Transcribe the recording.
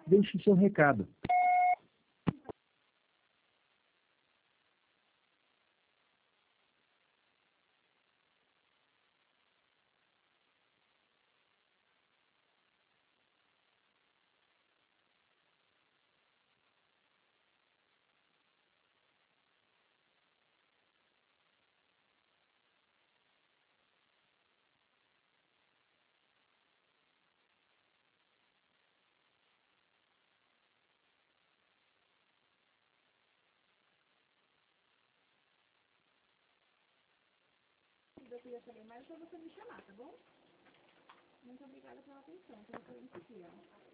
Deixe seu recado. Eu queria saber mais para você me chamar, tá bom? Muito obrigada pela atenção. Tenho um cliente aqui, ó.